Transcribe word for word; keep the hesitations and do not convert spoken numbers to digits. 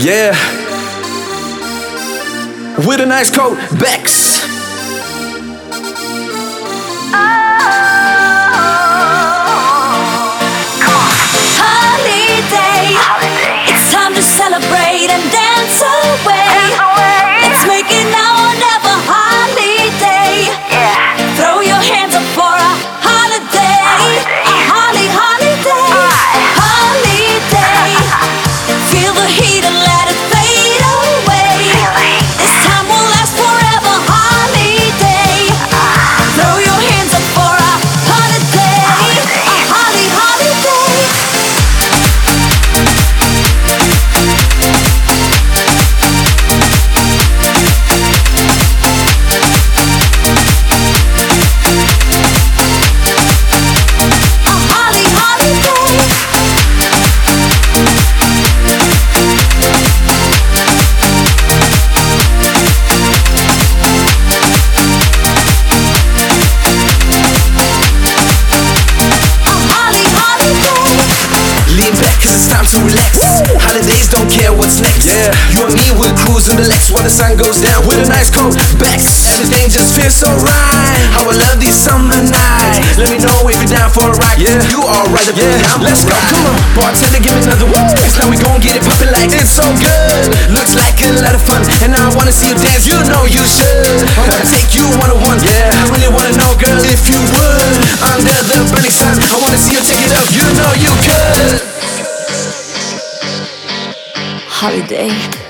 Yeah. With a nice coat, Bex. Holiday. It's time to celebrate and dance away. Let's make it now or never. Holiday. Throw your hands up for a holiday. A holly holiday. Holiday. Feel the heat and let it fade away. This time will last forever. Holiday. Throw your hands up for a holiday. A holly holiday. A holly holiday. A holly holiday. Lean back cause it's time to relax. Holidays don't care what's next. Yeah. You and me will cruise in the Lex while the sun goes down with a nice coat, Bex. Everything just feels so right. How I love these summer nights. Let me know if you're down for a ride. Yeah. You alright, yeah. Down. Let's go, come on. Bartender, give me another one. Cause now we gon' get it poppin' like it's so good. Looks like a lot of fun. And now I wanna see you dance, you know you should. I wanna take you one on one. Yeah. I really wanna know, girl, if you would. Under the burning sun, I wanna see you take it up. You know you could. Holiday.